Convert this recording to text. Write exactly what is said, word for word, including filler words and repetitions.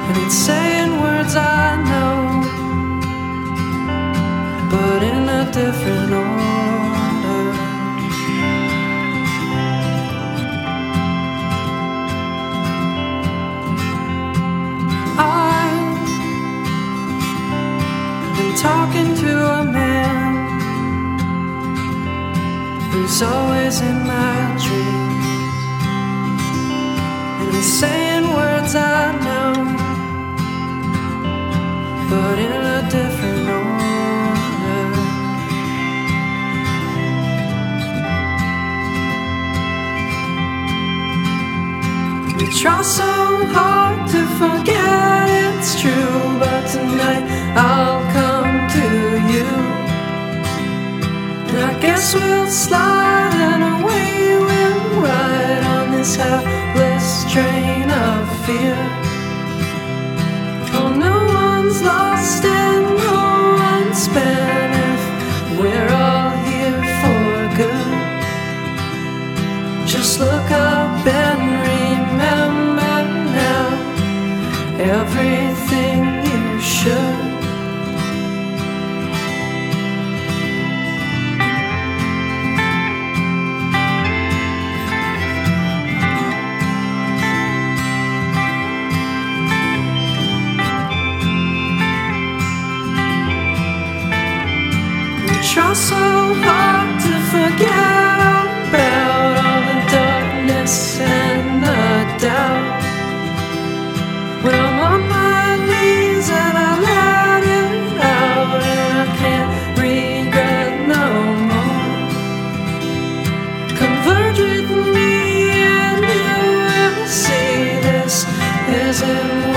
and it's saying words I know, but in a different order. I've been talking to a man who's always in my dreams, and he's saying words I know, but in a different order. We try so hard to forget it's true, but tonight I'll come to you, and I guess we'll slide and away we'll ride on this helpless train of fear. Oh, no one's lost and no one's spent if we're all here for good. Just look up and remember now everything you should. Try so hard to forget about all the darkness and the doubt. When I'm on my knees and I let it out, and I can't regret no more. Converge with me and you will see this isn't